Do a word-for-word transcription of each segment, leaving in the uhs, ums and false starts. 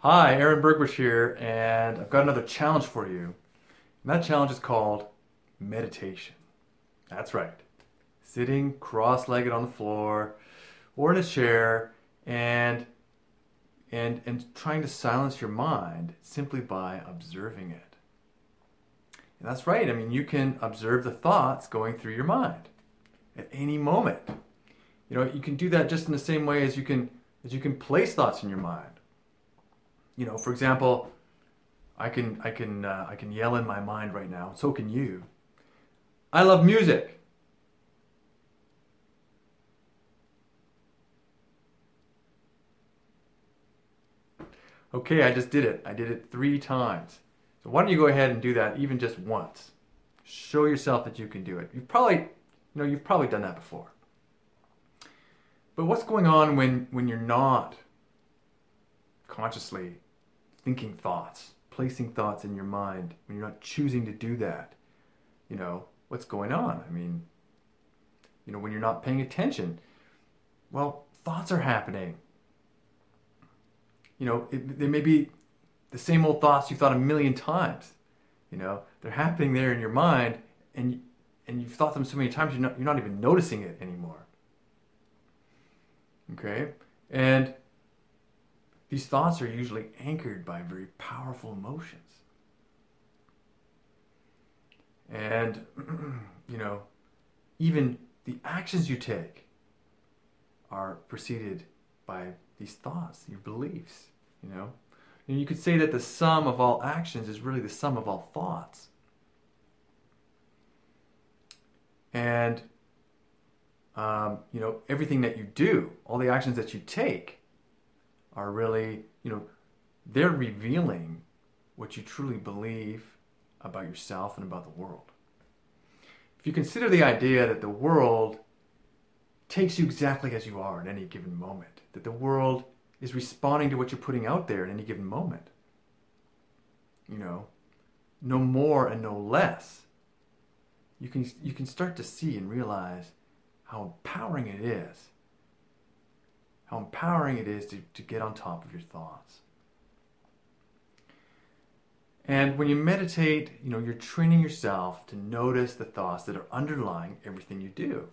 Hi, Aaron Bergbush here, and I've got another challenge for you. And that challenge is called meditation. That's right. Sitting cross-legged on the floor or in a chair and and and trying to silence your mind simply by observing it. And that's right. I mean, you can observe the thoughts going through your mind at any moment. You know, you can do that just in the same way as you can as you can place thoughts in your mind. You know, for example, I can I can uh, I can yell in my mind right now. So can you. I love music. Okay, I just did it. I did it three times. So why don't you go ahead and do that even just once? Show yourself that you can do it. You've probably, you know, you've probably done that before. But what's going on when when you're not consciously thinking thoughts, placing thoughts in your mind, when you're not choosing to do that? You know, what's going on? I mean, you know, when you're not paying attention, well, thoughts are happening. You know, it, they may be the same old thoughts you've thought a million times. You know, they're happening there in your mind, and and you've thought them so many times you're not you're not even noticing it anymore. Okay, and these thoughts are usually anchored by very powerful emotions. And, you know, even the actions you take are preceded by these thoughts, your beliefs, you know. And you could say that the sum of all actions is really the sum of all thoughts. And, um, you know, everything that you do, all the actions that you take, are really, you know, they're revealing what you truly believe about yourself and about the world. If you consider the idea that the world takes you exactly as you are at any given moment, that the world is responding to what you're putting out there at any given moment, you know, no more and no less, you can you can start to see and realize how empowering it is How empowering it is to, to get on top of your thoughts. And when you meditate, you know, you're training yourself to notice the thoughts that are underlying everything you do.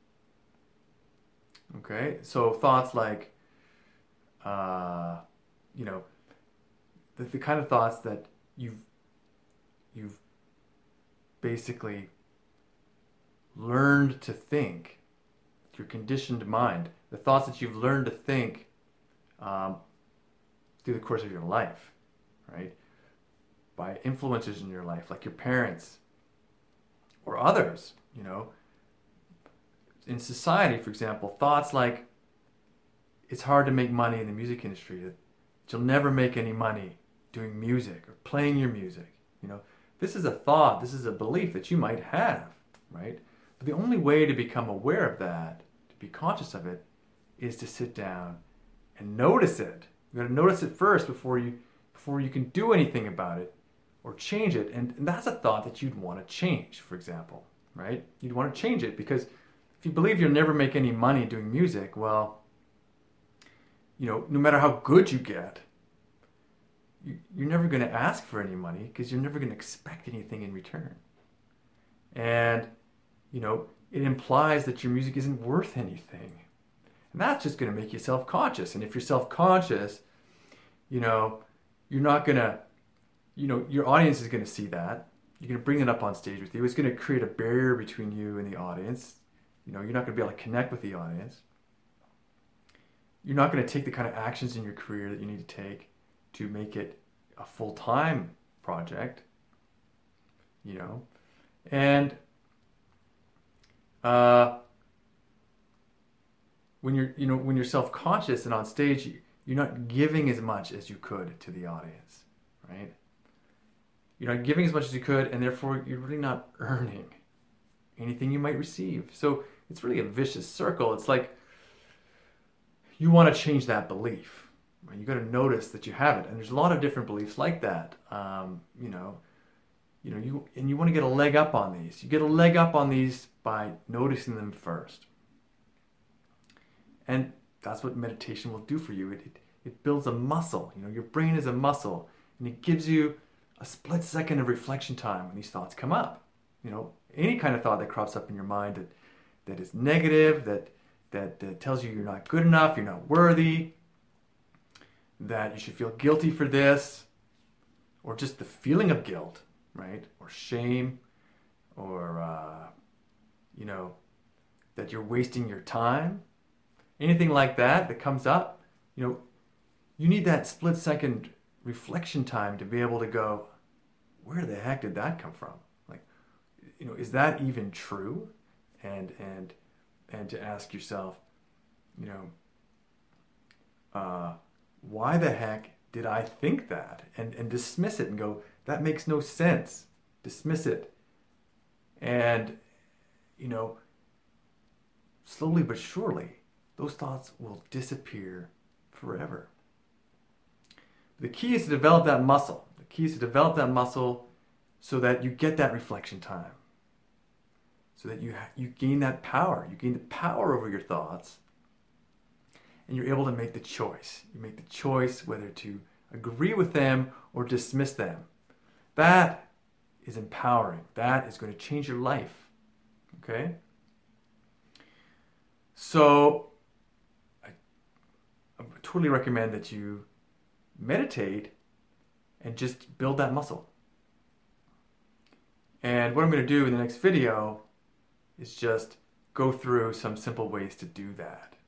Okay? So thoughts like, uh, you know, the, the kind of thoughts that you've, you've basically learned to think, your conditioned mind, the thoughts that you've learned to think um, through the course of your life, right? By influences in your life, like your parents or others, you know. In society, for example, thoughts like, it's hard to make money in the music industry, that you'll never make any money doing music or playing your music, you know. This is a thought, this is a belief that you might have, right? But the only way to become aware of that, be conscious of it, is to sit down and notice it. You got to notice it first before you before you can do anything about it or change it. And, and that's a thought that you'd want to change, for example, right? You'd want to change it because if you believe you'll never make any money doing music, well, you know, no matter how good you get, you, you're never going to ask for any money because you're never going to expect anything in return. And, you know, it implies that your music isn't worth anything. And that's just going to make you self-conscious. And if you're self-conscious, you know, you're not going to, you know, your audience is going to see that. You're going to bring it up on stage with you. It's going to create a barrier between you and the audience. You know, you're not going to be able to connect with the audience. You're not going to take the kind of actions in your career that you need to take to make it a full-time project, you know. And Uh, when you're, you know, when you're self-conscious and on stage, you, you're not giving as much as you could to the audience, right? You're not giving as much as you could, and therefore you're really not earning anything you might receive. So it's really a vicious circle. It's like you want to change that belief. Right? You got to notice that you have it, and there's a lot of different beliefs like that. Um, you know. You know, you and you want to get a leg up on these. You get a leg up on these by noticing them first. And that's what meditation will do for you. It, it, It builds a muscle. You know, your brain is a muscle, and it gives you a split second of reflection time when these thoughts come up. You know, any kind of thought that crops up in your mind that, that is negative, that, that that tells you you're not good enough, you're not worthy, that you should feel guilty for this, or just the feeling of guilt, right? Or shame, or, uh, you know, that you're wasting your time. Anything like that that comes up, you know, you need that split second reflection time to be able to go, where the heck did that come from? Like, you know, is that even true? And and and to ask yourself, you know, uh, why the heck did I think that? And and dismiss it and go, that makes no sense. Dismiss it. And, you know, slowly but surely, those thoughts will disappear forever. The key is to develop that muscle. The key is to develop that muscle so that you get that reflection time. So that you ha- you gain that power. You gain the power over your thoughts. And you're able to make the choice. You make the choice whether to agree with them or dismiss them. That is empowering. That is going to change your life. Okay? So, I, I totally recommend that you meditate and just build that muscle. And what I'm going to do in the next video is just go through some simple ways to do that.